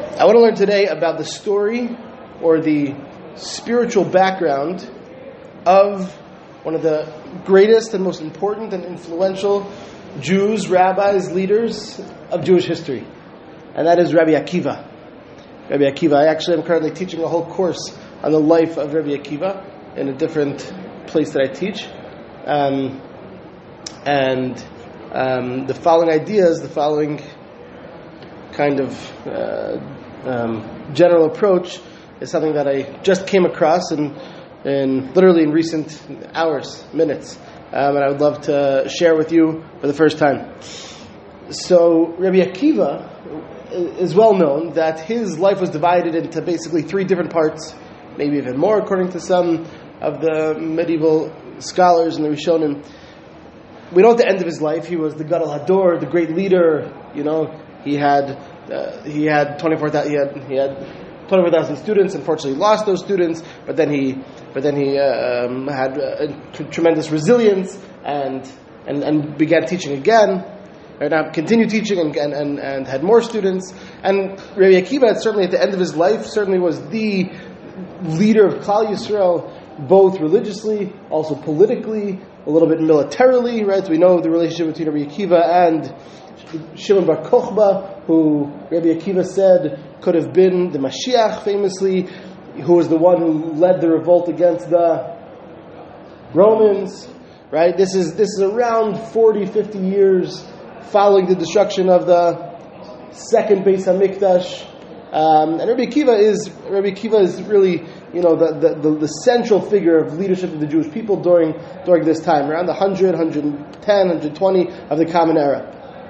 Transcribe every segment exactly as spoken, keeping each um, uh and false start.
I want to learn today about the story or the spiritual background of one of the greatest and most important and influential Jews, rabbis, leaders of Jewish history. And that is Rabbi Akiva. Rabbi Akiva. I actually am currently teaching a whole course on the life of Rabbi Akiva in a different place that I teach. Um, and um, the following ideas, the following kind of uh, um, general approach is something that I just came across in, in literally in recent hours, minutes. Um, and I would love to share with you for the first time. So Rabbi Akiva is well known that his life was divided into basically three different parts, maybe even more according to some of the medieval scholars and the Rishonim. We know at the end of his life he was the Gadol Hador, the great leader. You know, he had uh, he had twenty-four thousand he had he had twenty-four thousand students. Unfortunately, lost those students, but then he but then he uh, um, had uh, t- tremendous resilience and and and began teaching again. Right now, continued teaching and, and, and, and had more students. And Rabbi Akiva, certainly at the end of his life, certainly was the leader of Klal Yisrael, both religiously, also politically, a little bit militarily, right? So we know the relationship between Rabbi Akiva and Shimon Bar Kochba, who Rabbi Akiva said could have been the Mashiach, famously, who was the one who led the revolt against the Romans, right? This is this is around forty, fifty years following the destruction of the second Beis HaMikdash. Um, and Rabbi Akiva is Rabbi Akiva is really, you know, the, the, the, the central figure of leadership of the Jewish people during during this time, around the one hundred, one ten, one twenty of the Common Era.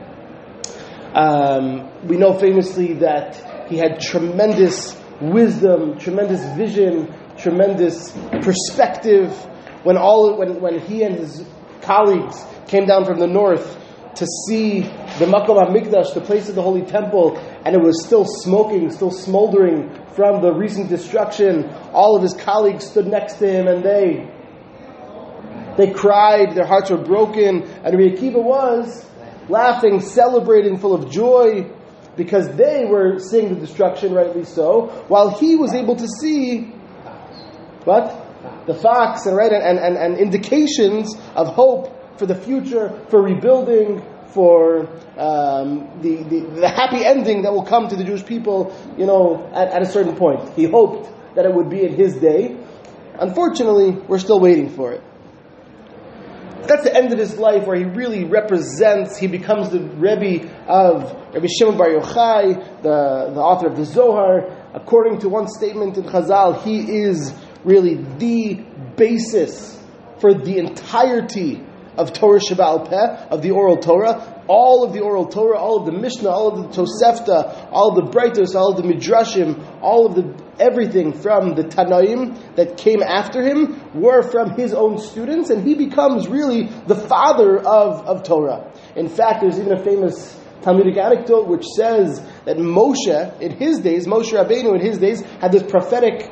Um, we know famously that he had tremendous wisdom, tremendous vision, tremendous perspective. When all when when he and his colleagues came down from the north to see the Makom HaMikdash, the place of the Holy Temple, and it was still smoking, still smoldering from the recent destruction, all of his colleagues stood next to him and they they cried, their hearts were broken, and Rabbi Akiva was laughing, celebrating, full of joy, because they were seeing the destruction, rightly so, while he was able to see what? The facts and, right, and, and, and indications of hope for the future, for rebuilding, for um, the, the the happy ending that will come to the Jewish people, you know, at, at a certain point. He hoped that it would be in his day. Unfortunately, we're still waiting for it. That's the end of his life, where he really represents, he becomes the Rebbe of Rabbi Shimon Bar Yochai, the, the author of the Zohar. According to one statement in Chazal, he is really the basis for the entirety of Torah Sheba'al Peh, of the oral Torah. All of the oral Torah, all of the Mishnah, all of the Tosefta, all of the Breitos, all of the Midrashim, all of the everything from the Tanaim that came after him were from his own students, and he becomes really the father of, of Torah. In fact, there's even a famous Talmudic anecdote which says that Moshe, in his days, Moshe Rabbeinu in his days, had this prophetic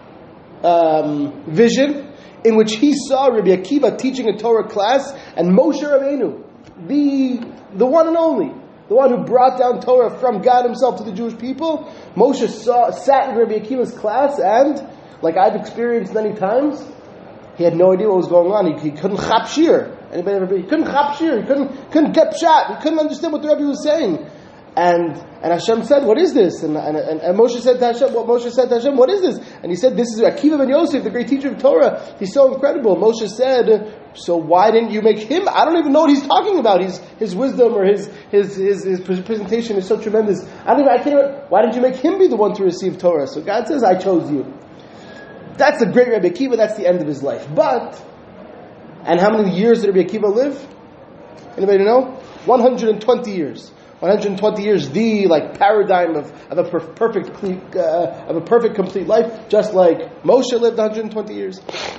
um, vision in which he saw Rabbi Akiva teaching a Torah class, and Moshe Rabbeinu, the the one and only, the one who brought down Torah from God himself to the Jewish people, Moshe saw, sat in Rabbi Akiva's class, and, like I've experienced many times, he had no idea what was going on. He, he couldn't chap shir. Anybody ever been? He couldn't chap shir. He couldn't couldn't get pshat. He couldn't understand what the Rebbe was saying. And and Hashem said, "What is this?" And, and and and Moshe said to Hashem, "What Moshe said to Hashem, what is this?" And he said, "This is Akiva ben Yosef, the great teacher of Torah. He's so incredible." Moshe said, "So why didn't you make him? I don't even know what he's talking about. His his wisdom or his his his, his presentation is so tremendous. I don't even, I can't. Why didn't you make him be the one to receive Torah?" So God says, "I chose you." That's a great Rabbi Akiva. That's the end of his life. But and how many years did Rabbi Akiva live? Anybody know? one hundred twenty years. one hundred twenty years, the like paradigm of, of a per- perfect uh, of a perfect complete life, just like Moshe lived one hundred twenty years.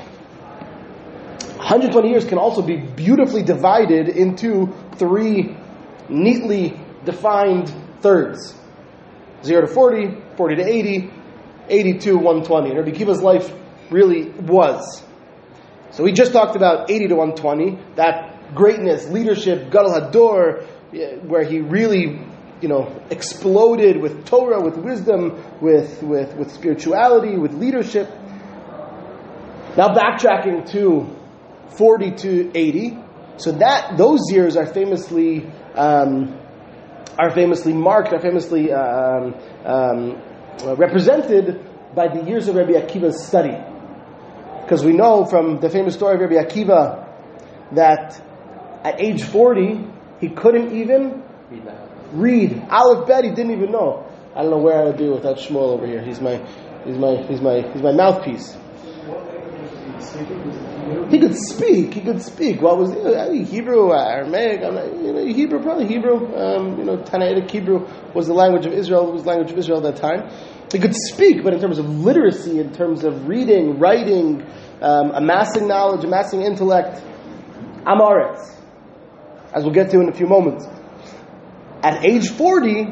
one hundred twenty years can also be beautifully divided into three neatly defined thirds: zero to forty, forty to eighty, eighty to one twenty. And Rabbi Akiva's life really was. So we just talked about eighty to one twenty, that greatness, leadership, Gadol Hador, where he really you know, exploded with Torah, with wisdom, with, with, with spirituality, with leadership. Now backtracking to forty to eighty, so that those years are famously um, are famously marked, are famously um, um, represented by the years of Rabbi Akiva's study. Because we know from the famous story of Rabbi Akiva that at age forty he couldn't even read Aleph Bet. He didn't even know. I don't know where I would be without Shmuel over here. He's my, he's my, he's my, he's my mouthpiece. He could speak. He could speak. What was it? Hebrew, Aramaic? I'm not, you know, Hebrew, probably Hebrew. Um, you know, Tanaitic Hebrew was the language of Israel. It was the language of Israel at that time. He could speak, but in terms of literacy, in terms of reading, writing, um, amassing knowledge, amassing intellect, Amaretz, as we'll get to in a few moments. At age forty,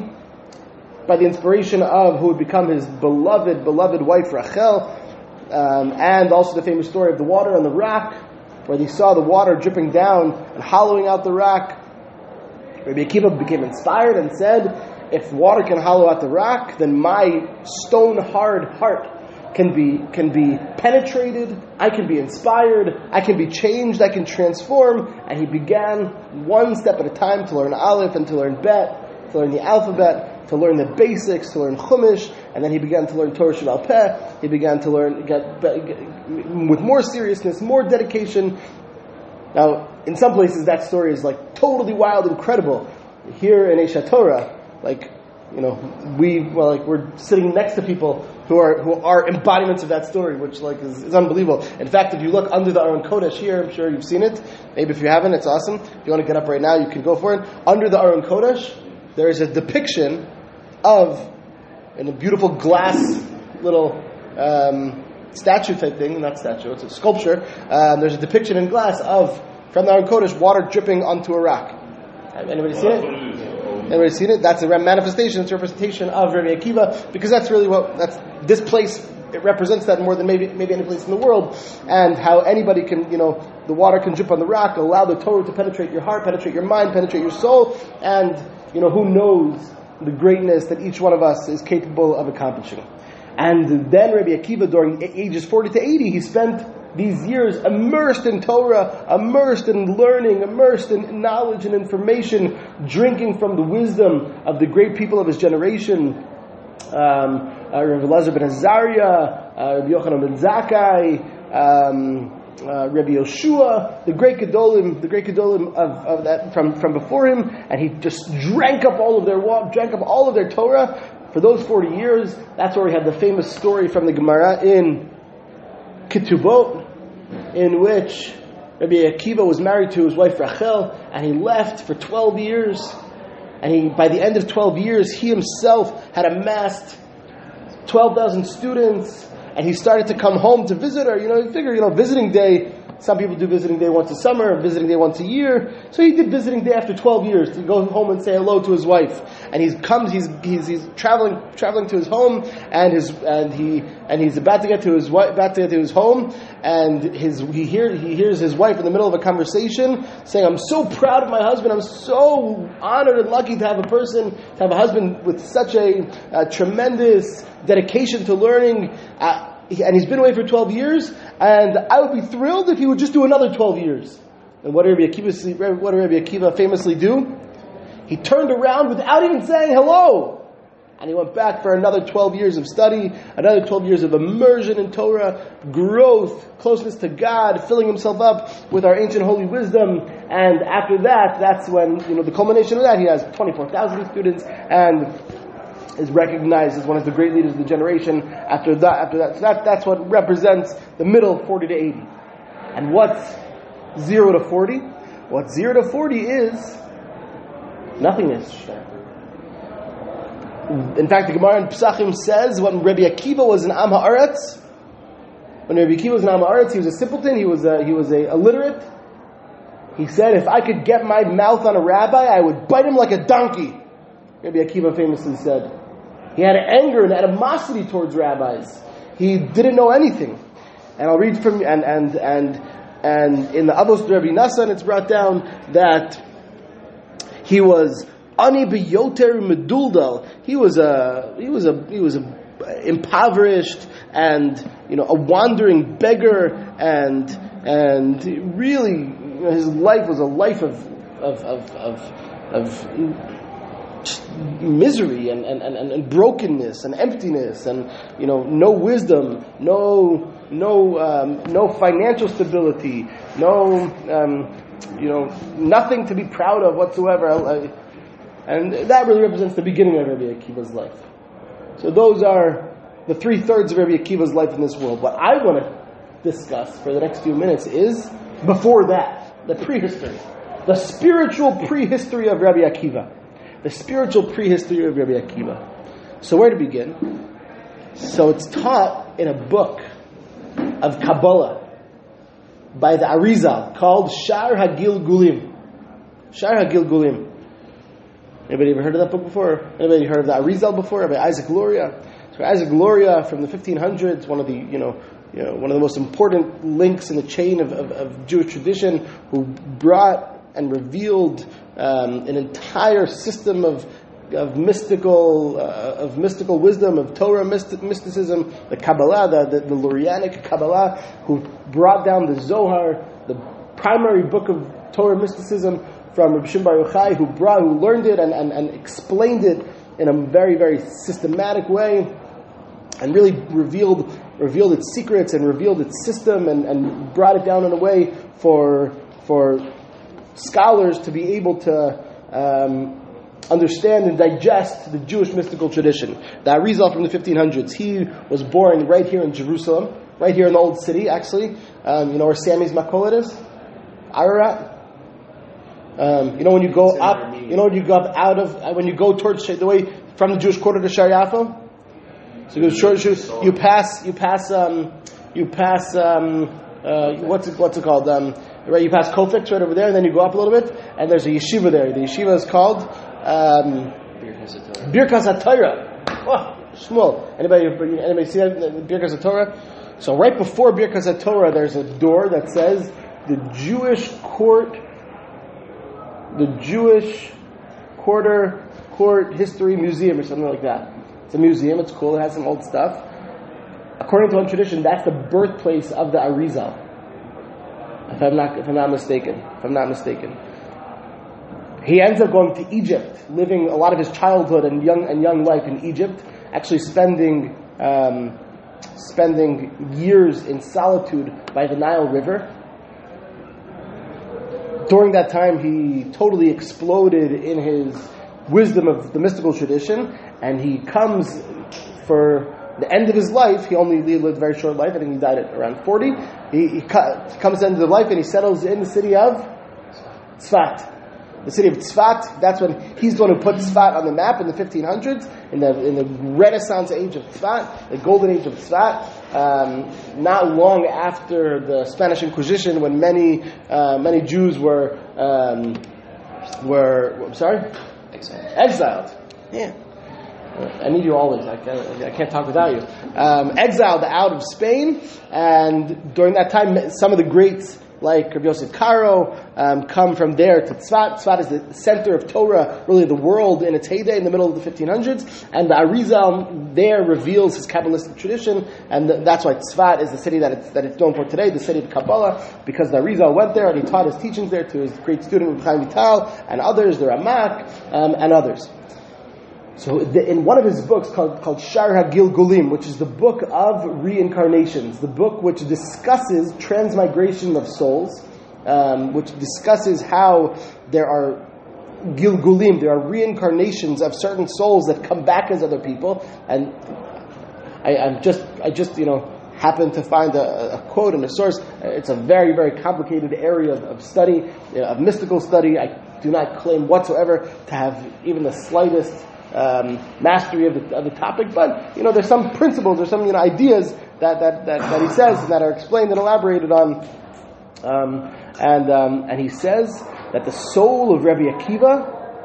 by the inspiration of who would become his beloved, beloved wife Rachel, um, and also the famous story of the water on the rock, where he saw the water dripping down and hollowing out the rock, Rabbi Akiva became inspired and said, if water can hollow out the rock, then my stone-hard heart can be can be penetrated, I can be inspired, I can be changed, I can transform. And he began one step at a time to learn Aleph and to learn Bet, to learn the alphabet, to learn the basics, to learn Chumash, and then he began to learn Torah Sheba'al Peh. He began to learn get, get, with more seriousness, more dedication. Now, in some places that story is like totally wild, incredible. Here in Eshat Torah, like, you know, we well, like we're sitting next to people who are who are embodiments of that story, which like is, is unbelievable. In fact, if you look under the Aron Kodesh here, I'm sure you've seen it. Maybe if you haven't, it's awesome. If you want to get up right now, you can go for it. Under the Aron Kodesh, there is a depiction of, in a beautiful glass little um, statue type thing, not statue, it's a sculpture. Um, there's a depiction in glass of, from the Aron Kodesh, water dripping onto a rock. Have anybody seen it? Anybody seen it? That's a manifestation, it's a representation of Rabbi Akiva, because that's really what, that's, this place, it represents that more than maybe maybe any place in the world, and how anybody can, you know, the water can drip on the rock, allow the Torah to penetrate your heart, penetrate your mind, penetrate your soul, and, you know, who knows the greatness that each one of us is capable of accomplishing. And then Rabbi Akiva, during ages forty to eighty, he spent these years immersed in Torah, immersed in learning, immersed in knowledge and information, drinking from the wisdom of the great people of his generation. Um, uh, Rabbi Elazar ben Azariah, uh, Rabbi Yochanan ben Zakkai, um, uh, Rabbi Yoshua, the great Gedolim, the great Gedolim of, of that from, from before him, and he just drank up all of their drank up all of their Torah for those forty years. That's where we had the famous story from the Gemara in Ketubot, in which Rabbi Akiva was married to his wife Rachel, and he left for twelve years. And he, by the end of twelve years, he himself had amassed twelve thousand students, and he started to come home to visit her. You know, you figure, you know, visiting day, some people do visiting day once a summer, visiting day once a year. So he did visiting day after twelve years to go home and say hello to his wife. And he comes, he's he's he's traveling traveling to his home, and his and he and he's about to get to his wife, about to get to his home, and his he hear he hears his wife in the middle of a conversation saying, "I'm so proud of my husband. I'm so honored and lucky to have a person, to have a husband with such a, a tremendous dedication to learning." Uh, And he's been away for twelve years, and I would be thrilled if he would just do another twelve years. And what did Rabbi Akiva, what did Rabbi Akiva famously do? He turned around without even saying hello. And he went back for another twelve years of study, another twelve years of immersion in Torah, growth, closeness to God, filling himself up with our ancient holy wisdom. And after that, that's when, you know, the culmination of that, he has twenty-four thousand students, and is recognized as one of the great leaders of the generation. After that, after that, so that that's what represents the middle forty to eighty. And what's zero to forty? What zero to forty is nothingness. In fact, the Gemara in Pesachim says when Rabbi Akiva was in Am Haaretz, when Rabbi Akiva was in Am Haaretz, he was a simpleton. He was a, he was a illiterate. He said, "If I could get my mouth on a rabbi, I would bite him like a donkey." Rabbi Akiva famously said. He had anger and animosity towards rabbis. He didn't know anything. And I'll read from and and and and in the Avos Rabbi Nassan, it's brought down that he was Ani beyoter meduldal. He was a he was a he was a impoverished and you know a wandering beggar, and and really you know, his life was a life of of of of, of misery and, and, and, and brokenness and emptiness, and you know no wisdom, no no um, no financial stability, no um, you know nothing to be proud of whatsoever. And that really represents the beginning of Rabbi Akiva's life. So those are the three thirds of Rabbi Akiva's life in this world. What I want to discuss for the next few minutes is before that, the prehistory, the spiritual prehistory of Rabbi Akiva, the spiritual prehistory of Rabbi Akiva. So where to begin? So it's taught in a book of Kabbalah by the Arizal called Shar HaGilgulim. Shar HaGilgulim. Anybody ever heard of that book before? Anybody heard of the Arizal before? By Isaac Luria. So Isaac Luria from the fifteen hundreds, one of the you know, you know one of the most important links in the chain of, of, of Jewish tradition, who brought and revealed um, an entire system of of mystical uh, of mystical wisdom, of Torah mystic, mysticism, the Kabbalah, the, the, the Lurianic Kabbalah, who brought down the Zohar, the primary book of Torah mysticism, from Reb Shimon Bar Yochai, who brought, who learned it and, and, and explained it in a very, very systematic way, and really revealed revealed its secrets and revealed its system, and, and brought it down in a way for for scholars to be able to um, understand and digest the Jewish mystical tradition. The Arizal from the fifteen hundreds. He was born right here in Jerusalem, right here in the old city, actually. Um, you know where Sammy's Makolet is? Ararat. Um, you know when you go up, you know when you go up out of uh, when you go towards the way from the Jewish quarter to Shar Yafo. So you go short, you pass, you pass, um, you pass. Um, uh, what's it, what's it called? Um, right, you pass Kofik right over there, and then you go up a little bit, and there's a yeshiva there. The yeshiva is called um, Birkas HaTorah. Oh, Shmuel. Anybody, anybody see that? Birkas HaTorah. So right before Birkas HaTorah, there's a door that says the Jewish court. The Jewish Quarter Court History Museum or something like that. It's a museum, it's cool, it has some old stuff. According to one tradition, that's the birthplace of the Arizal. If I'm not if I'm not mistaken. If I'm not mistaken. He ends up going to Egypt, living a lot of his childhood and young and young life in Egypt, actually spending um, spending years in solitude by the Nile River. During that time, he totally exploded in his wisdom of the mystical tradition, and he comes for the end of his life. He only lived a very short life. I think he died at around forty. He, he comes to the end of his life, and he settles in the city of Tzfat. The city of Tzfat. That's when he's the one who put Tzfat on the map in the fifteen hundreds, in the in the Renaissance age of Tzfat, the golden age of Tzfat. Um, not long after the Spanish Inquisition, when many uh, many Jews were um, were I'm sorry exiled. exiled. Yeah, I need you always. I can't, I can't talk without you. Um, exiled out of Spain, and during that time, some of the greats like Rabbi Yosef Karo um, come from there to Tzfat. Tzfat is the center of Torah, really the world in its heyday in the middle of the fifteen hundreds. And the Arizal there reveals his Kabbalistic tradition, and th- that's why Tzfat is the city that it's, that it's known for today, the city of Kabbalah, because the Arizal went there and he taught his teachings there to his great student Chaim Vital and others, the Ramak um, and others. So the, in one of his books called, called Shar HaGilgulim, which is the book of reincarnations, the book which discusses transmigration of souls, um, which discusses how there are Gilgulim, there are reincarnations of certain souls that come back as other people. And I, I'm just, I just, you know, happened to find a, a quote and a source. It's a very, very complicated area of, of study, you know, of mystical study. I do not claim whatsoever to have even the slightest Um, mastery of the, of the topic, but you know, there's some principles, there's some you know ideas that that, that, that he says that are explained and elaborated on, um, and um, and he says that the soul of Rabbi Akiva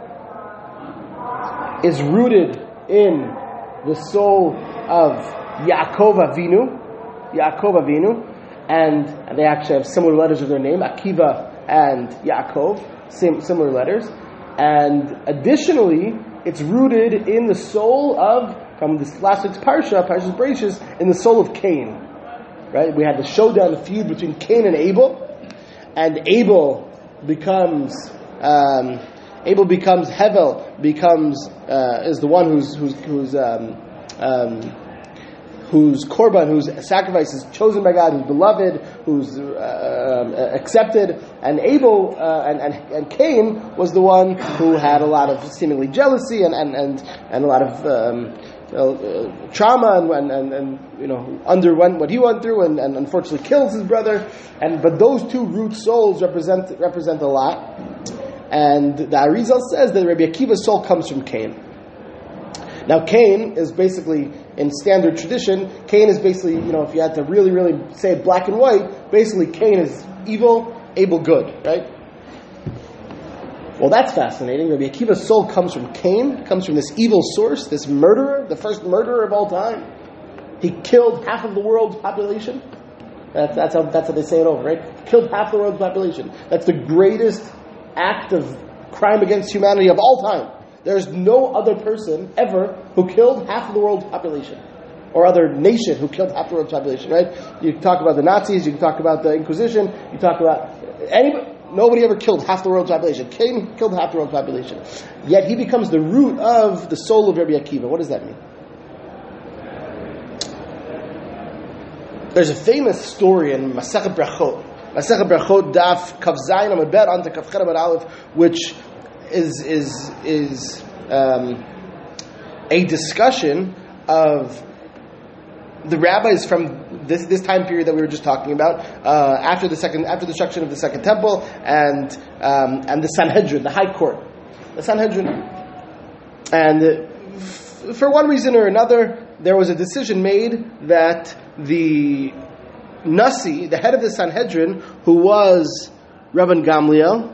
is rooted in the soul of Yaakov Avinu, Yaakov Avinu, and, and they actually have similar letters of their name, Akiva and Yaakov, same, similar letters. And additionally, it's rooted in the soul of, from this last week's Parsha, Parshas Bereishis, in the soul of Cain. Right? We had the showdown, the feud between Cain and Abel, and Abel becomes um, Abel becomes Hevel, becomes uh, is the one who's who's who's um, um, whose korban, whose sacrifice is chosen by God, who's beloved, who's uh, accepted, and Abel uh, and, and and Cain was the one who had a lot of seemingly jealousy and and and, and a lot of um, uh, trauma and, and and and you know underwent what he went through and, and unfortunately kills his brother. And but those two root souls represent represent a lot. And the Arizal says that Rabbi Akiva's soul comes from Cain. Now, Cain is basically, in standard tradition, Cain is basically, you know, if you had to really, really say it black and white, basically Cain is evil, Abel good, right? Well, that's fascinating. Rabbi Akiva's soul comes from Cain, comes from this evil source, this murderer, the first murderer of all time. He killed half of the world's population. That's, that's how that's how they say it over, right? Killed half the world's population. That's the greatest act of crime against humanity of all time. There's no other person ever who killed half of the world's population, or other nation who killed half the world's population, right? You can talk about the Nazis, you can talk about the Inquisition, you talk about anybody, nobody ever killed half the world's population. Cain killed half the world's population. Yet he becomes the root of the soul of Rabbi Akiva. What does that mean? There's a famous story in Masechet Brachot, Masechet Brachot Daf Kav Zayin Amud Bet onto Kav Chet Amud Aleph, which is is is um, a discussion of the rabbis from this this time period that we were just talking about, uh, after the second after the destruction of the Second Temple, and um, and the Sanhedrin, the High Court, the Sanhedrin, and f- for one reason or another, there was a decision made that the Nasi, the head of the Sanhedrin, who was Rabban Gamliel,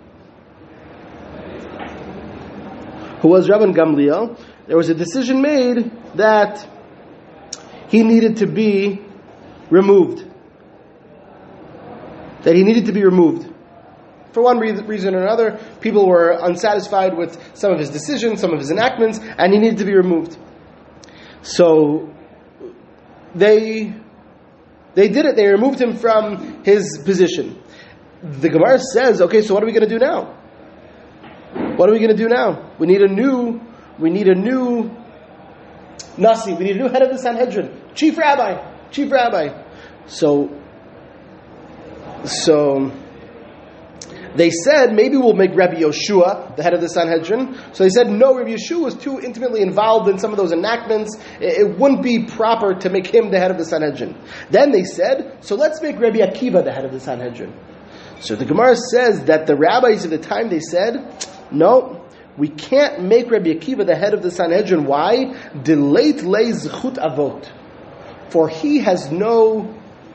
who was Rabban Gamliel, there was a decision made that he needed to be removed. That he needed to be removed. For one re- reason or another, people were unsatisfied with some of his decisions, some of his enactments, and he needed to be removed. So they they did it. They removed him from his position. The Gemara says, okay, so what are we going to do now? What are we going to do now? We need a new, we need a new Nasi. We need a new head of the Sanhedrin, chief rabbi, chief rabbi. So, so they said maybe we'll make Rabbi Yoshua the head of the Sanhedrin. So they said no, Rabbi Yoshua was too intimately involved in some of those enactments. It, it wouldn't be proper to make him the head of the Sanhedrin. Then they said, so let's make Rabbi Akiva the head of the Sanhedrin. So the Gemara says that the rabbis at the time, they said, no, we can't make Rabbi Akiva the head of the Sanhedrin. Why? Deleit lei zechut avot. For he has no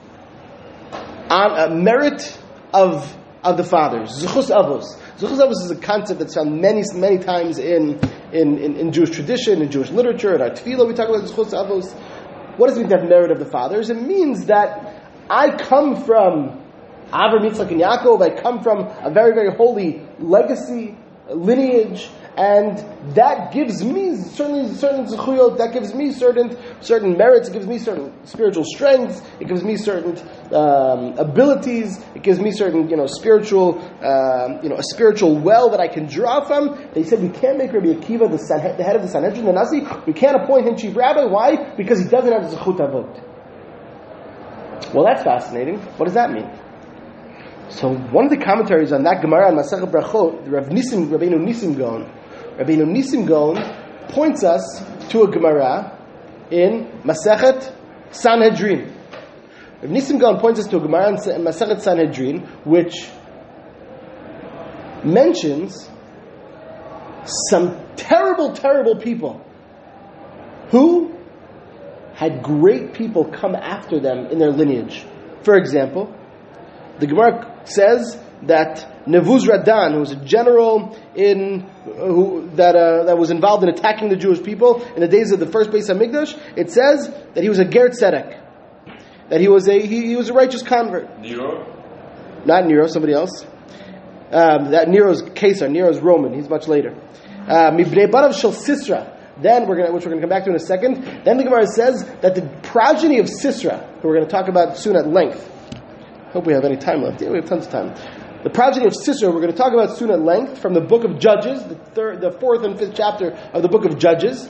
uh, merit of of the fathers. Zechus avos. Zechus avos is a concept that's found many, many times in, in, in, in Jewish tradition, in Jewish literature, in our tefillah, we talk about zechus avos. What does it mean to have merit of the fathers? It means that I come from Avraham, Yitzchak, and Yaakov. I come from a very, very holy legacy, lineage, and that gives me certainly certain zechuyot, that gives me certain certain merits, it gives me certain spiritual strengths, it gives me certain um, abilities, it gives me certain, you know, spiritual, um, you know, a spiritual well that I can draw from. They said we can't make Rabbi Akiva the, San, the head of the Sanhedrin, the Nasi. We can't appoint him chief rabbi. Why? Because he doesn't have zechut avot. Well, that's fascinating. What does that mean? So one of the commentaries on that Gemara on Masechet Brachot, Rav Nisim, Rabbeinu Nisim Gaon, Rabbeinu Nisim Gaon points us to a Gemara in Masechet Sanhedrin. Rav Nisim Gaon points us to a Gemara in Masechet Sanhedrin, which mentions some terrible, terrible people who had great people come after them in their lineage. For example, the Gemara says that Nevuz Radan, who was a general in who that uh, that was involved in attacking the Jewish people in the days of the first Beis Hamikdash, it says that he was a Ger Tzedek, that he was a he, he was a righteous convert. Nero? Not Nero, somebody else. Um, that Nero's Caesar, Nero's Roman. He's much later. Mibnei Banav Shel Sisra. Then we're going, which we're going to come back to in a second. Then the Gemara says that the progeny of Sisra, who we're going to talk about soon at length. Hope we have any time left. Yeah, we have tons of time. The progeny of Sisra, we're going to talk about soon at length from the book of Judges, the third, the fourth and fifth chapter of the book of Judges.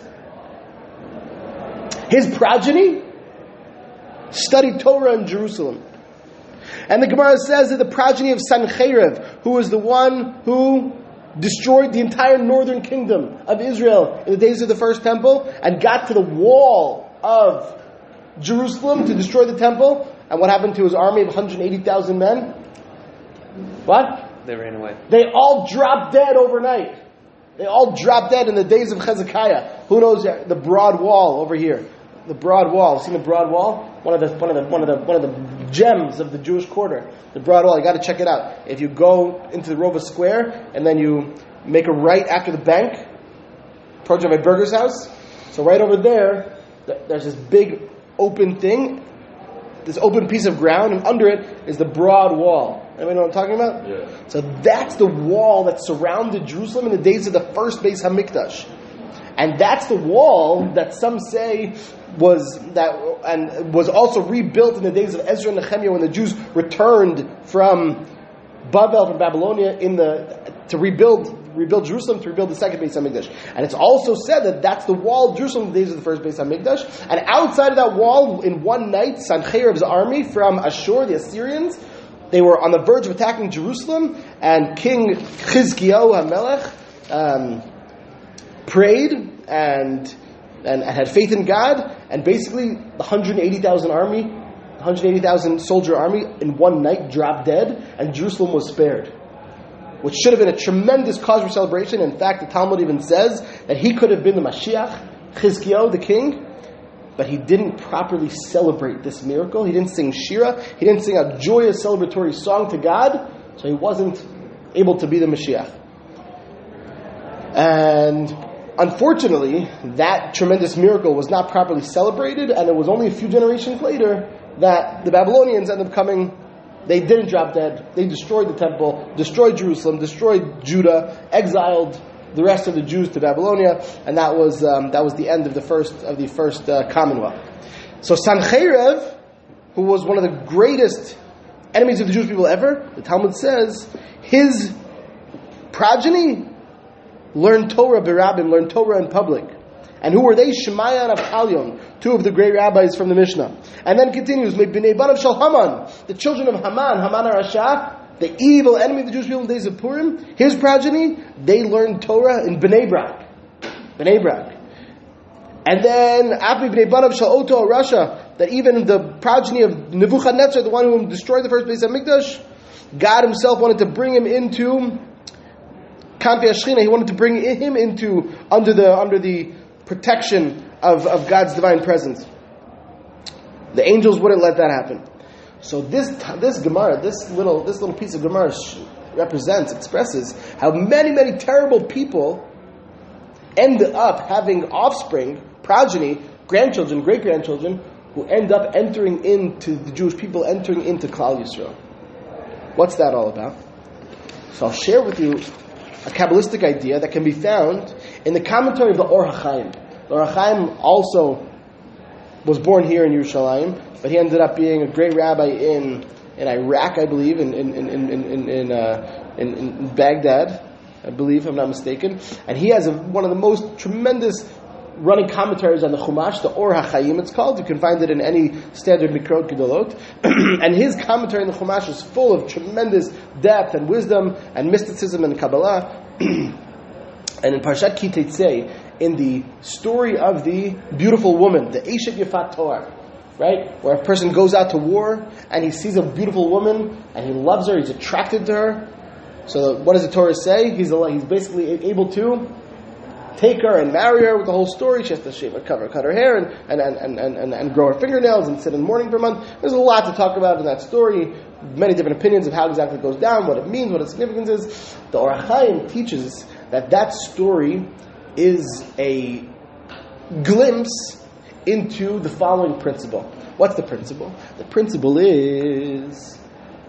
His progeny studied Torah in Jerusalem. And the Gemara says that the progeny of Sancheriv, who was the one who destroyed the entire northern kingdom of Israel in the days of the first temple and got to the wall of Jerusalem to destroy the temple. And what happened to his army of one hundred eighty thousand men? What? They ran away. They all dropped dead overnight. They all dropped dead in the days of Hezekiah. Who knows the broad wall over here? The broad wall. Seen the broad wall? One of the one of the one of the one of the gems of the Jewish quarter. The broad wall. You got to check it out. If you go into the Rova Square and then you make a right after the bank, towards my burger's house. So right over there, there's this big open thing, this open piece of ground, and under it is the broad wall. Anybody know what I'm talking about? Yeah. So that's the wall that surrounded Jerusalem in the days of the first Beis Hamikdash. And that's the wall that some say was that and was also rebuilt in the days of Ezra and Nehemiah when the Jews returned from Babel, from Babylonia, in the to rebuild rebuild Jerusalem, to rebuild the second Beis Hamikdash. And it's also said that that's the wall of Jerusalem in the days of the first Beis Hamikdash. And outside of that wall, in one night, Sancherib's army from Ashur, the Assyrians, they were on the verge of attacking Jerusalem, and King Chizkiyahu HaMelech um, prayed and, and had faith in God, and basically the one hundred eighty thousand army, one hundred eighty thousand soldier army in one night dropped dead, and Jerusalem was spared, which should have been a tremendous cause for celebration. In fact, the Talmud even says that he could have been the Mashiach, Chizkiyahu, the king, but he didn't properly celebrate this miracle. He didn't sing Shira. He didn't sing a joyous celebratory song to God, so he wasn't able to be the Mashiach. And unfortunately, that tremendous miracle was not properly celebrated, and it was only a few generations later that the Babylonians ended up coming. They didn't drop dead. They destroyed the temple, destroyed Jerusalem, destroyed Judah, exiled the rest of the Jews to Babylonia, and that was um, that was the end of the first of the first uh, Commonwealth. So Sancheriv, who was one of the greatest enemies of the Jewish people ever, the Talmud says his progeny learned Torah b'Rabbim, learned Torah in public. And who were they? Shemaiah and Avchalion, two of the great rabbis from the Mishnah. And then continues, Bnei Banav Shel Haman, the children of Haman, Haman HaRasha, the evil enemy of the Jewish people in the days of Purim. His progeny, they learned Torah in Bnei Brak. Bnei Brak. And then, Api Bnei Banav Shel Oto HaRasha, that even the progeny of Nebuchadnezzar, the one who destroyed the first Beis Hamikdash, God himself wanted to bring him into Kanfi Ashchina. He wanted to bring him into, under the, under the protection of, of God's divine presence. The angels wouldn't let that happen. So this this Gemara, this little this little piece of Gemara represents, expresses how many, many terrible people end up having offspring, progeny, grandchildren, great-grandchildren, who end up entering into the Jewish people, entering into Klal Yisrael. What's that all about? So I'll share with you a Kabbalistic idea that can be found in the commentary of the Or HaChaim. The Or HaChaim also was born here in Yerushalayim, but he ended up being a great rabbi in, in Iraq, I believe, in in in in in, in, uh, in, in Baghdad, I believe, if I'm not mistaken. And he has a, one of the most tremendous running commentaries on the Chumash, the Or HaChaim it's called. You can find it in any standard Mikrot Gedolot. And his commentary on the Chumash is full of tremendous depth and wisdom and mysticism and Kabbalah. And in Parshat Ki Teitzei, in the story of the beautiful woman, the Eshet Yefat Toar, right? Where a person goes out to war and he sees a beautiful woman and he loves her, he's attracted to her. So what does the Torah say? He's he's basically able to take her and marry her with the whole story. She has to shave her, cover, cut her hair, and and, and, and, and and grow her fingernails and sit in mourning for a month. There's a lot to talk about in that story. Many different opinions of how exactly it goes down, what it means, what its significance is. The Or HaChaim teaches that that story is a glimpse into the following principle. What's the principle? The principle is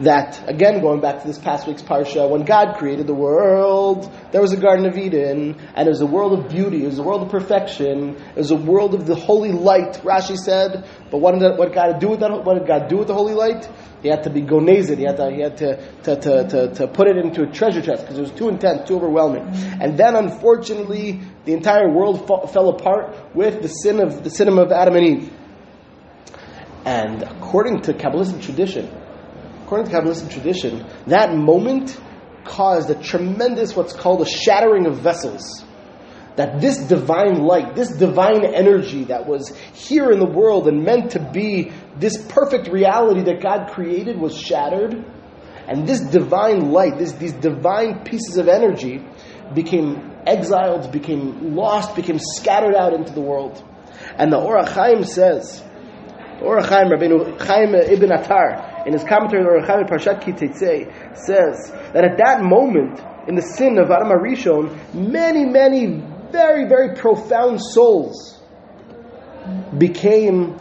that, again, going back to this past week's Parsha, when God created the world, there was a Garden of Eden, and it was a world of beauty, it was a world of perfection, it was a world of the holy light, Rashi said. But what did, what God do with that? What did God do with the holy light? He had to be gonezed. He had to, he had to, to, to, to, to put it into a treasure chest because it was too intense, too overwhelming. And then, unfortunately, the entire world fa- fell apart with the sin of the sin of Adam and Eve. And according to Kabbalistic tradition, according to Kabbalistic tradition, that moment caused a tremendous, what's called a shattering of vessels. That this divine light, this divine energy that was here in the world and meant to be this perfect reality that God created was shattered. And this divine light, this, these divine pieces of energy became exiled, became lost, became scattered out into the world. And the Or HaChaim says, the Or HaChaim, Rabbeinu Chaim Ibn Attar, in his commentary on Or HaChaim Parshat Ki Teitzei, says that at that moment, in the sin of Adam HaRishon, many, many very, very profound souls became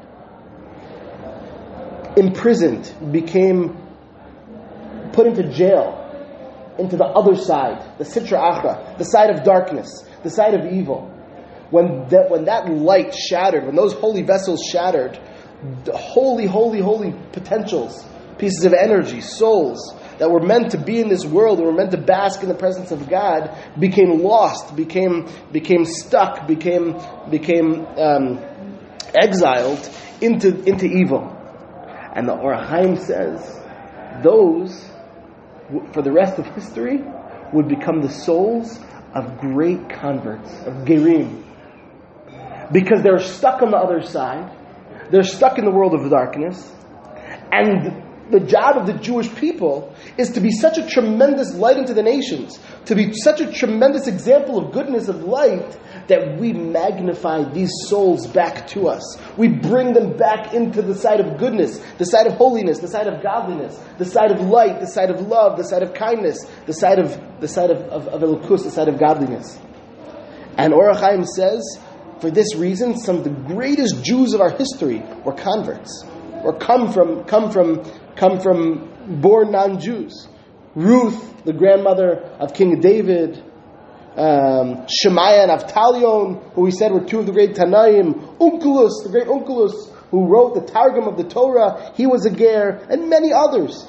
imprisoned, became put into jail, into the other side, the Sitra Achra, the side of darkness, the side of evil. When that, when that light shattered, when those holy vessels shattered, the holy, holy, holy potentials, pieces of energy, souls, that were meant to be in this world, that were meant to bask in the presence of God, became lost, became became stuck, became became um, exiled into into evil. And the Or HaChaim says, those, for the rest of history, would become the souls of great converts, of Gerim. Because they're stuck on the other side, they're stuck in the world of darkness, and the job of the Jewish people is to be such a tremendous light into the nations, to be such a tremendous example of goodness, of light, that we magnify these souls back to us. We bring them back into the side of goodness, the side of holiness, the side of godliness, the side of light, the side of love, the side of kindness, the side of the side of, of, of Elokus, the side of godliness. And Or HaChaim says, for this reason, some of the greatest Jews of our history were converts, or come from come from come from born non-Jews. Ruth, the grandmother of King David, um, Shemaiah and Avtalion, who we said were two of the great Tanaim, Onkelos, the great Onkelos, who wrote the Targum of the Torah, he was a ger, and many others.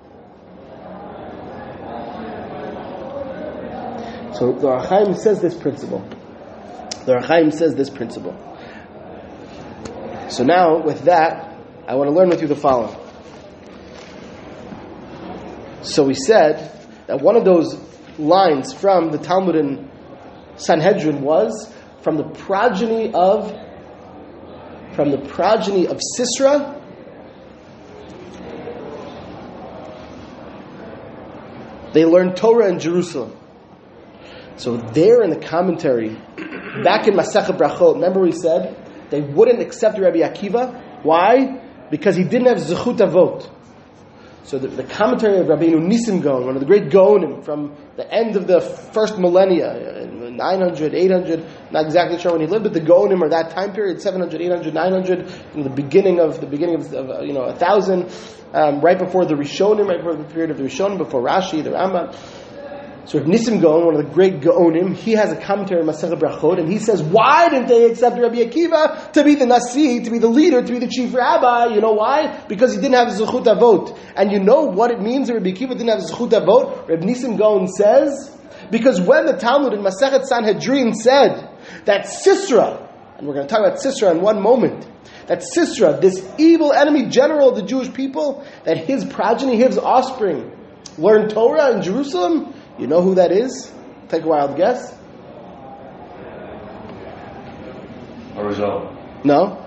So the Or HaChaim says this principle. The Or HaChaim says this principle. So now, with that, I want to learn with you the following. So we said that one of those lines from the Talmud in Sanhedrin was from the progeny of from the progeny of Sisra they learned Torah in Jerusalem. So there in the commentary, back in Masechet Brachot, remember we said they wouldn't accept Rabbi Akiva. Why? Because he didn't have Zechut Avot. So the, the commentary of Rabbeinu Nisim Gaon, one of the great Gaonim from the end of the first millennia, nine hundred, eight hundred, not exactly sure when he lived, but the Gaonim or that time period, seven hundred, eight hundred, nine hundred, you know, the beginning of the beginning of, of uh, you know, a thousand, um, right before the Rishonim, right before the period of the Rishonim, before Rashi, the Rambam. So if Nisim Gaon, one of the great Gaonim, he has a commentary on Masechet Brachot, and he says, why didn't they accept Rabbi Akiva to be the Nasi, to be the leader, to be the chief rabbi? You know why? Because he didn't have Zechut Avot. And you know what it means that Rabbi Akiva didn't have Zechut Avot? Rabbi Nisim Gaon says, because when the Talmud in Masechet Sanhedrin said that Sisra, and we're going to talk about Sisra in one moment, that Sisra, this evil enemy general of the Jewish people, that his progeny, his offspring, learned Torah in Jerusalem. You know who that is? Take a wild guess. Arizona. No.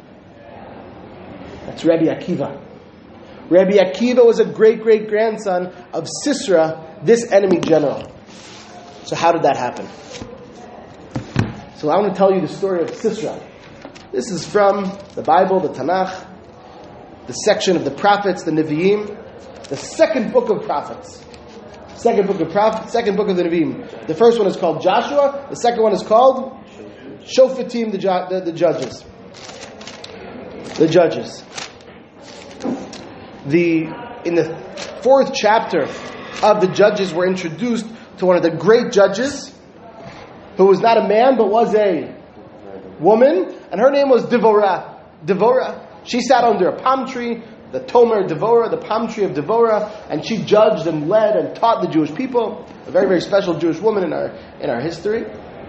That's Rabbi Akiva. Rabbi Akiva was a great-great-grandson of Sisra, this enemy general. So how did that happen? So I want to tell you the story of Sisra. This is from the Bible, the Tanakh, the section of the prophets, the Nevi'im, the second book of prophets. Second book of prophets, second book of the Nevi'im. The first one is called Joshua. The second one is called Shofatim, the, the, the judges. The judges. The in the fourth chapter of the Judges, we're introduced to one of the great judges, who was not a man, but was a woman, and her name was Devorah. Devorah. She sat under a palm tree, the Tomer Devorah, the palm tree of Devorah, and she judged and led and taught the Jewish people. A very, very special Jewish woman in our in our history.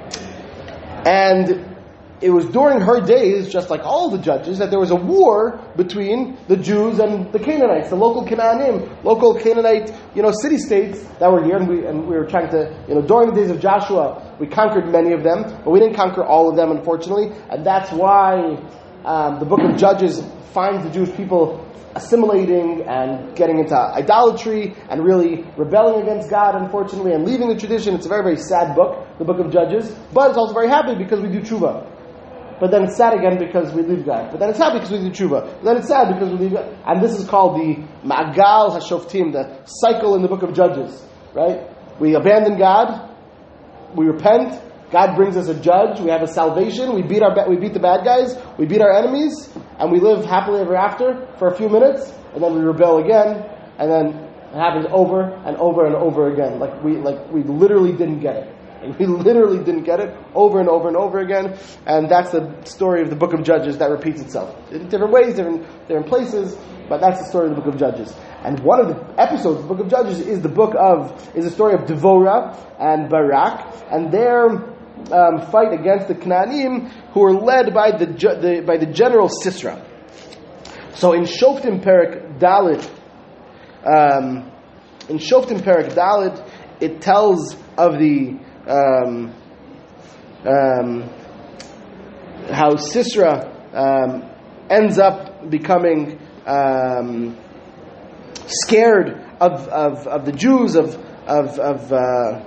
And it was during her days, just like all the judges, that there was a war between the Jews and the Canaanites, the local Canaanim, local Canaanite, you know, city-states that were here, and we and we were trying to, you know, during the days of Joshua, we conquered many of them, but we didn't conquer all of them, unfortunately, and that's why um, the book of Judges finds the Jewish people assimilating and getting into idolatry and really rebelling against God, unfortunately, and leaving the tradition. It's a very, very sad book, the book of Judges, but it's also very happy because we do tshuva. But then it's sad again because we leave God. But then it's happy because we do tshuva. But then it's sad because we leave God. And this is called the Ma'agal HaShoftim, the cycle in the book of Judges. Right? We abandon God. We repent. God brings us a judge. We have a salvation. We beat our we beat the bad guys. We beat our enemies. And we live happily ever after for a few minutes. And then we rebel again. And then it happens over and over and over again. Like we like we literally didn't get it. And we literally didn't get it over and over and over again. And that's the story of the book of Judges that repeats itself. In different ways, different, different places, but that's the story of the book of Judges. And one of the episodes of the book of Judges is the book of, is the story of Devorah and Barak, and their um, fight against the Canaanim, who are led by the, the by the general Sisera. So in Shoftim Perek Dalit, um, in Shoftim Perek Dalit, it tells of the Um, um, how Sisera um, ends up becoming um, scared of, of, of the Jews, of of, of uh,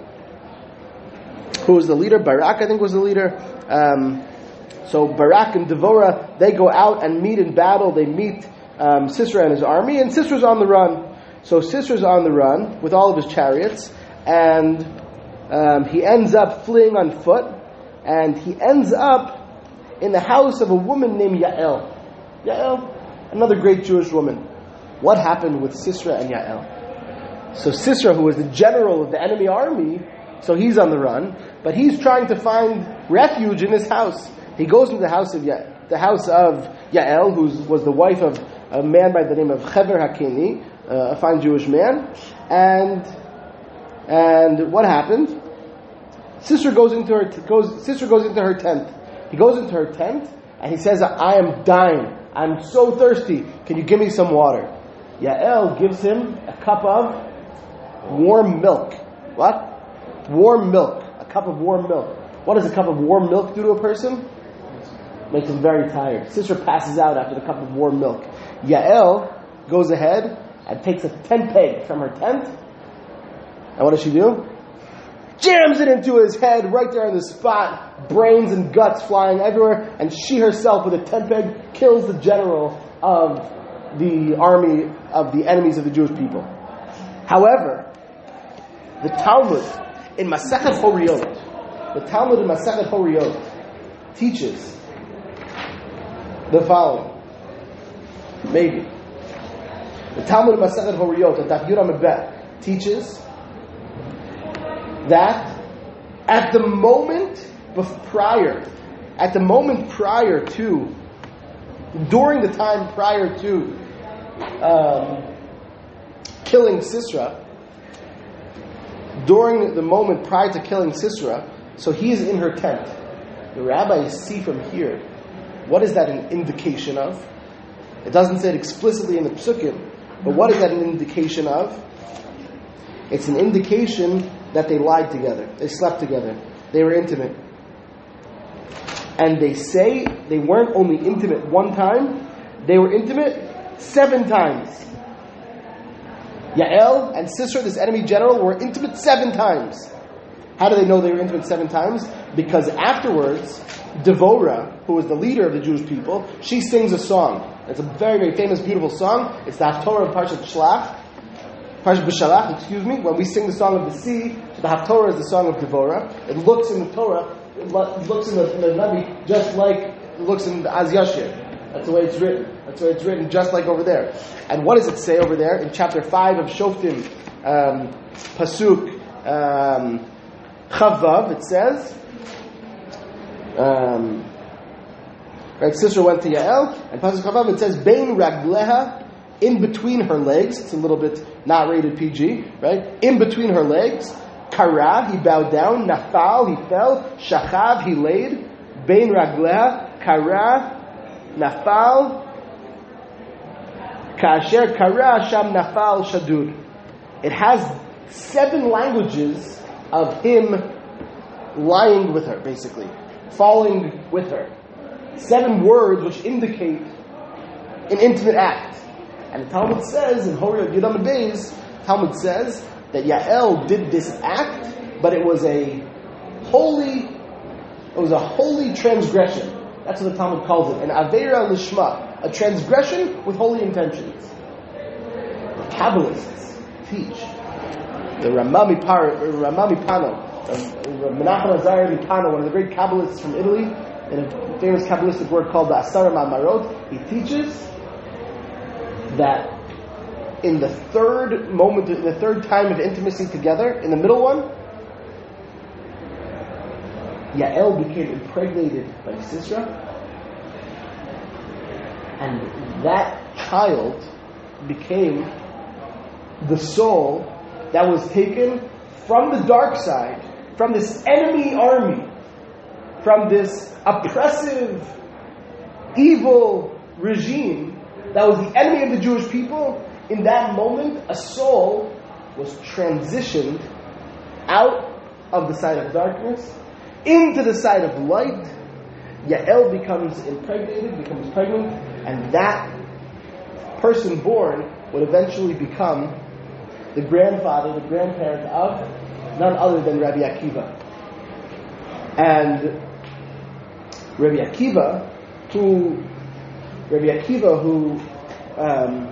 who was the leader? Barak, I think, was the leader. Um, so Barak and Devorah, they go out and meet in battle. They meet um, Sisera and his army, and Sisera's on the run. So Sisera's on the run with all of his chariots, and Um, he ends up fleeing on foot, and he ends up in the house of a woman named Yael. Yael, another great Jewish woman. What happened with Sisera and Yael? So Sisera, who was the general of the enemy army, so he's on the run, but he's trying to find refuge in his house. He goes into the house of Ya- the house of Yael, who was the wife of a man by the name of Hever Hakeni, uh, a fine Jewish man, and and what happened? Sisera goes into her goes. Sisera goes into her tent. He goes into her tent and he says, "I am dying. I'm so thirsty. Can you give me some water?" Yael gives him a cup of warm milk. What? Warm milk. A cup of warm milk. What does a cup of warm milk do to a person? Makes him very tired. Sisera passes out after the cup of warm milk. Yael goes ahead and takes a tent peg from her tent. And what does she do? Jams it into his head right there on the spot, brains and guts flying everywhere, and she herself with a tent peg kills the general of the army of the enemies of the Jewish people. However, the Talmud in Masechet Horiyot, the Talmud in Masechet Horiyot teaches the following. Maybe. The Talmud in Masechet Horiyot, at Daf Yud Amud Bet, teaches that at the moment prior, at the moment prior to, during the time prior to um, killing Sisera, during the moment prior to killing Sisera, so he is in her tent. The rabbis see from here, what is that an indication of? It doesn't say it explicitly in the Psukim, but what is that an indication of? It's an indication that they lied together. They slept together. They were intimate. And they say they weren't only intimate one time, they were intimate seven times. Yael and Sisera, this enemy general, were intimate seven times. How do they know they were intimate seven times? Because afterwards, Devorah, who was the leader of the Jewish people, she sings a song. It's a very, very famous, beautiful song. It's the Haftorah of Parshat Shlach. Parshat B'Shalach, excuse me, when we sing the song of the sea, the Haftorah is the song of Devorah. It looks in the Torah, it looks in the, in the Navi, just like it looks in the Az Yashir. That's the way it's written. That's what it's written, just like over there. And what does it say over there? In chapter five of Shoftim, um, Pasuk um, Chavav, it says, um, right, Sisera went to Yael, and Pasuk Chavav, it says, Bein Ragleha, in between her legs. It's a little bit not rated P G, right? In between her legs. Kara, he bowed down. Nafal, he fell. Shachav, he laid. Bein Ragleha, Kara, Nafal. Kasher Kara, Sham Nafal Shadur. It has seven languages of him lying with her, basically. Falling with her. Seven words which indicate an intimate act. And the Talmud says, in Hori Yudam Beis, Talmud says that Yael did this act, but it was a holy, it was a holy transgression. That's what the Talmud calls it, an Aveira Lishma, a transgression with holy intentions. The Kabbalists teach, the Ramami Par, Ramami Pano, Menachem Azariah Mipano, one of the great Kabbalists from Italy, in a famous Kabbalistic word called the Asara Ma'amarot, he teaches that in the third moment, in the third time of intimacy together, in the middle one, Yael became impregnated by Sisera, and that child became the soul that was taken from the dark side, from this enemy army, from this oppressive, evil regime that was the enemy of the Jewish people. In that moment, a soul was transitioned out of the side of darkness into the side of light. Yael becomes impregnated, becomes pregnant, and that person born would eventually become the grandfather, the grandparent of none other than Rabbi Akiva. And Rabbi Akiva, who Rabbi Akiva, who um,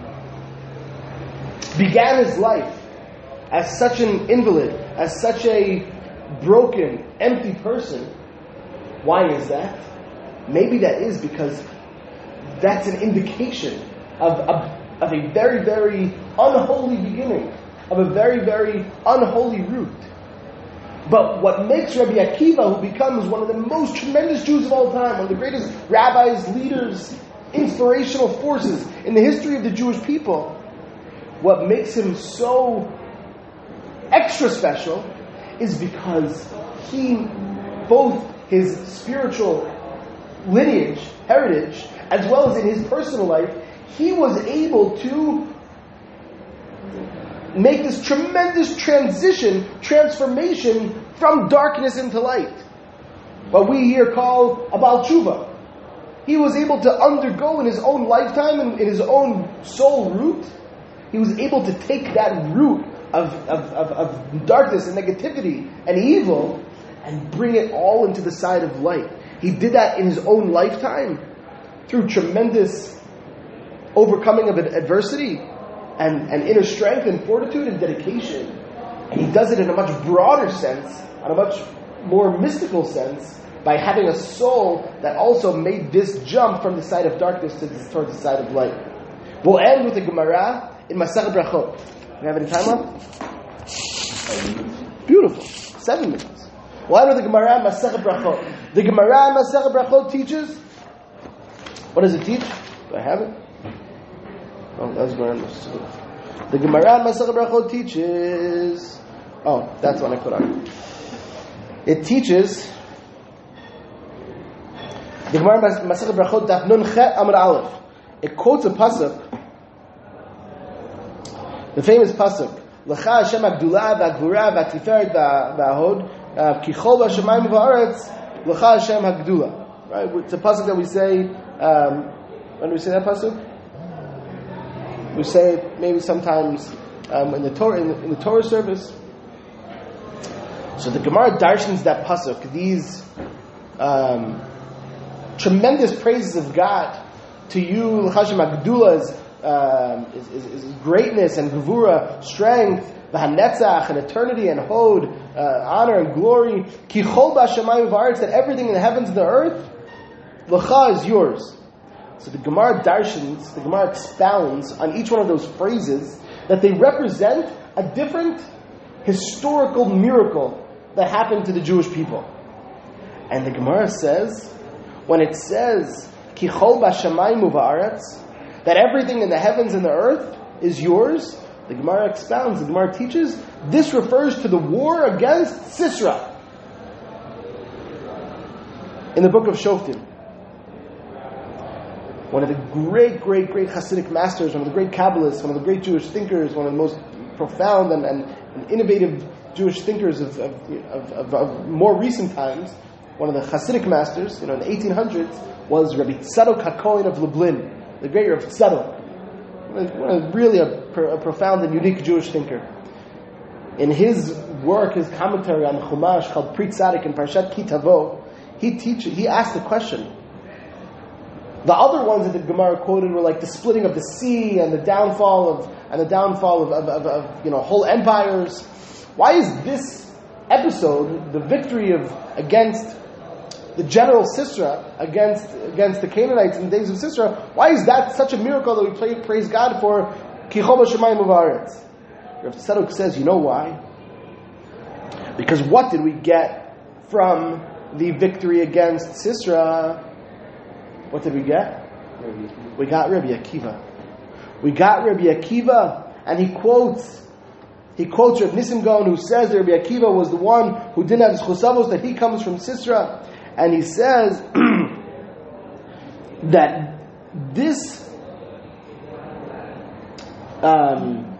began his life as such an invalid, as such a broken, empty person. Why is that? Maybe that is because that's an indication of, of, of a very, very unholy beginning, of a very, very unholy root. But what makes Rabbi Akiva, who becomes one of the most tremendous Jews of all time, one of the greatest rabbis, leaders, inspirational forces in the history of the Jewish people, what makes him so extra special is because he, both his spiritual lineage, heritage, as well as in his personal life, he was able to make this tremendous transition, transformation from darkness into light. What we here call a Baal Tshuva. He was able to undergo in his own lifetime and in his own soul root, he was able to take that root of, of, of, of darkness and negativity and evil and bring it all into the side of light. He did that in his own lifetime through tremendous overcoming of adversity and, and inner strength and fortitude and dedication. And he does it in a much broader sense, on a much more mystical sense, by having a soul that also made this jump from the side of darkness to the, towards the side of light. We'll end with the Gemara in Masechet Brachot. Do you have any time left? Beautiful. Seven minutes. We'll end with the Gemara in Masechet Brachot. The Gemara in Masechet Brachot teaches, what does it teach? Do I have it? Oh, that was Gemara in Masechet. The Gemara in Masechet Brachot teaches, oh, that's what I put on. It teaches, the Gemara in Masechet Brachot Daf Nun Chet Amud Aleph. It quotes a pasuk, the famous pasuk, L'cha Hashem Hagdula v'Hagvura v'Tiferet v'Ahod Kichol v'Shamayim v'Haaretz L'cha Hashem Hagdula. Right? It's a pasuk that we say. Um, when do we say that pasuk? We say it maybe sometimes um, in the Torah in the, in the Torah service. So the Gemara darshans that pasuk, these um, tremendous praises of God to you, L'cha Hashem Hagdula is. Um, is, is, is greatness and gevura, strength, v'hanetzach, and eternity and hod, uh, honor and glory. Kichol b'ashamayim v'aretz, that everything in the heavens and the earth, l'cha is yours. So the Gemara darshans, the Gemara expounds on each one of those phrases that they represent a different historical miracle that happened to the Jewish people. And the Gemara says, when it says, Ki chol b'shamayim u'va'aretz, that everything in the heavens and the earth is yours, the Gemara expounds, the Gemara teaches, this refers to the war against Sisera. In the book of Shoftim, one of the great, great, great Hasidic masters, one of the great Kabbalists, one of the great Jewish thinkers, one of the most profound and, and, and innovative Jewish thinkers of, of, of, of, of more recent times, one of the Hasidic masters, you know, in the eighteen hundreds, was Rabbi Tzadok HaKohen of Lublin, the great Rabbi Tzadok. Really a, a profound and unique Jewish thinker. In his work, his commentary on the Chumash called Pri Tzadik in Parshat Ki Tavo, he teaches, he asked the question. The other ones that the Gemara quoted were like the splitting of the sea and the downfall of and the downfall of, of, of, of you know whole empires. Why is this episode, the victory of against the general Sisera against against the Canaanites in the days of Sisera, why is that such a miracle that we play, praise God for? Ki chol b'shamayim u'va'aretz. Rav Tzadok says, you know why? Because what did we get from the victory against Sisera? What did we get? We got Rabbi Akiva. We got Rabbi Akiva, and he quotes he quotes Rav Nissim Gaon, who says that Rabbi Akiva was the one who didn't have his chusavos, that he comes from Sisera. And he says that this um,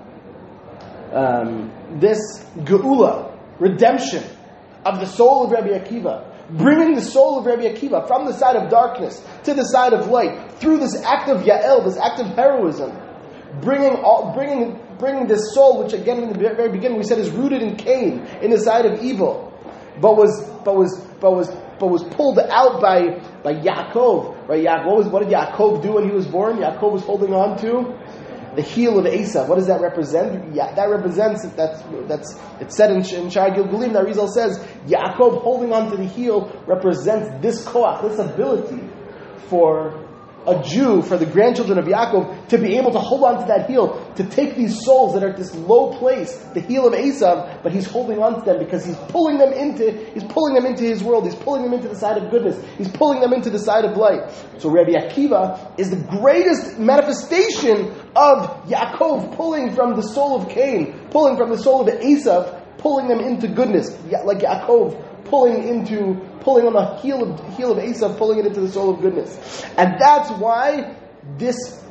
um, this geula, redemption of the soul of Rabbi Akiva, bringing the soul of Rabbi Akiva from the side of darkness to the side of light, through this act of Yael, this act of heroism, bringing all, bringing bringing this soul, which again in the very beginning we said is rooted in Cain, in the side of evil, but was but was but was but was pulled out by by Yaakov. Right? Yaakov, what, was, what did Yaakov do when he was born? Yaakov was holding on to the heel of Esav. What does that represent? Yeah, that represents that's that's it's said in, in Shai Gilgulim. That Arizal says Yaakov holding on to the heel represents this koach, this ability for a Jew, for the grandchildren of Yaakov, to be able to hold on to that heel, to take these souls that are at this low place, the heel of Esav, but he's holding on to them because he's pulling them into, he's pulling them into his world, he's pulling them into the side of goodness, he's pulling them into the side of light. So Rabbi Akiva is the greatest manifestation of Yaakov pulling from the soul of Cain, pulling from the soul of Esav, pulling them into goodness, like Yaakov pulling into, pulling on the heel of heel of Esav, pulling it into the soul of goodness. And that's why this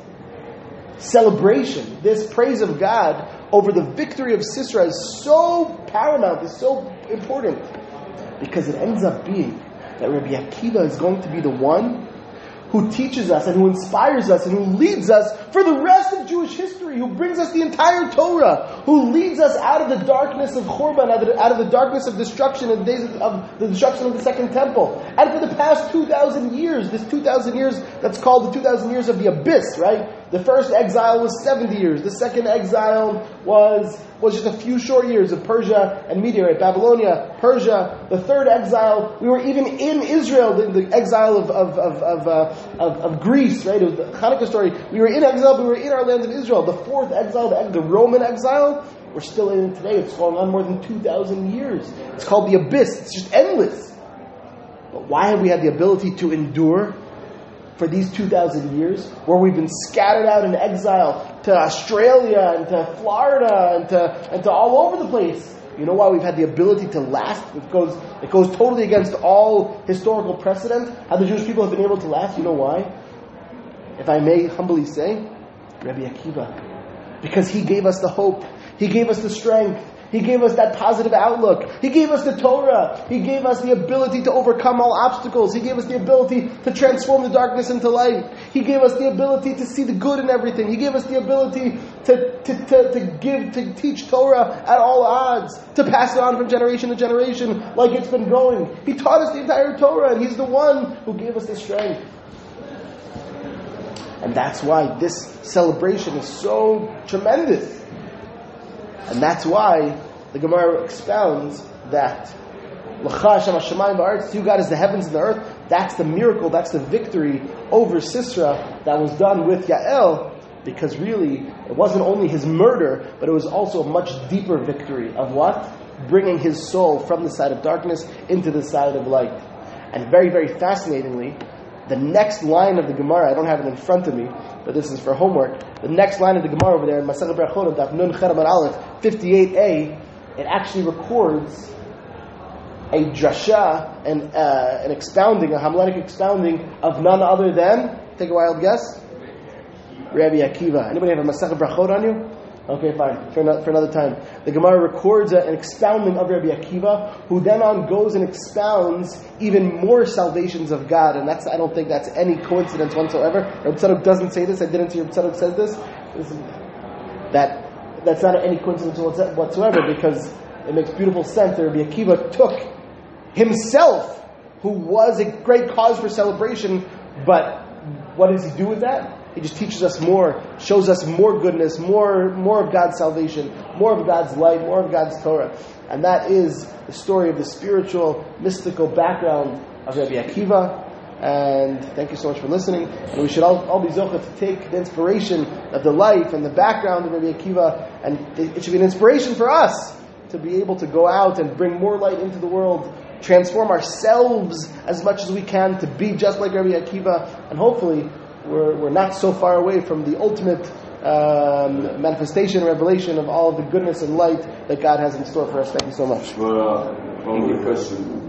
celebration, this praise of God over the victory of Sisera is so paramount, is so important. Because it ends up being that Rabbi Akiva is going to be the one who teaches us and who inspires us and who leads us for the rest of Jewish history, who brings us the entire Torah, who leads us out of the darkness of Churban, out of the, out of the darkness of destruction in the days of, of the destruction of the Second Temple. And for the past two thousand years, this two thousand years that's called the two thousand years of the abyss, right? The first exile was seventy years. The second exile was was just a few short years of Persia and Media, right? Babylonia, Persia. The third exile, we were even in Israel, the, the exile of of of of, uh, of of Greece, right? It was the Hanukkah story. We were in exile, but we were in our land of Israel. The fourth exile, the, the Roman exile, we're still in it today. It's going on more than two thousand years. It's called the abyss. It's just endless. But why have we had the ability to endure for these two thousand years, where we've been scattered out in exile to Australia and to Florida and to and to all over the place? You know why we've had the ability to last? It goes it goes totally against all historical precedent. How the Jewish people have been able to last. You know why? If I may humbly say, Rabbi Akiva, because he gave us the hope, he gave us the strength. He gave us that positive outlook. He gave us the Torah. He gave us the ability to overcome all obstacles. He gave us the ability to transform the darkness into light. He gave us the ability to see the good in everything. He gave us the ability to, to, to, to give, to teach Torah at all odds, to pass it on from generation to generation like it's been going. He taught us the entire Torah, and He's the one who gave us the strength. And that's why this celebration is so tremendous. And that's why the Gemara expounds that L'cha Hashem hashamayim v'aretz, to you God is the heavens and the earth. That's the miracle, that's the victory over Sisera that was done with Yael, because really, it wasn't only his murder, but it was also a much deeper victory of what? Bringing his soul from the side of darkness into the side of light. And very, very fascinatingly, the next line of the Gemara, I don't have it in front of me, but this is for homework. The next line of the Gemara over there in Masechet Berachot, Daf Nun Chet Amud Aleph, fifty-eight a, it actually records a drasha, and uh, an expounding, a Hamletic expounding of none other than, take a wild guess, Rabbi Akiva. Anybody have a Masechet Berachot on you? Okay, fine. For another, for another time. The Gemara records an expounding of Rabbi Akiva, who then on goes and expounds even more salvations of God. And that's, I don't think that's any coincidence whatsoever. Rabbi Tzadok doesn't say this. I didn't see Rabbi Tzadok says this. this is, that that's not any coincidence whatsoever, because it makes beautiful sense that Rabbi Akiva took himself, who was a great cause for celebration, but what does he do with that? He just teaches us more, shows us more goodness, more more of God's salvation, more of God's light, more of God's Torah. And that is the story of the spiritual, mystical background of Rabbi Akiva. And thank you so much for listening. And we should all, all be zocheh to take the inspiration of the life and the background of Rabbi Akiva, and it should be an inspiration for us to be able to go out and bring more light into the world, transform ourselves as much as we can to be just like Rabbi Akiva, and hopefully We're, we're not so far away from the ultimate um, manifestation, revelation of all of the goodness and light that God has in store for us. Thank you so much. Well, uh, one more question.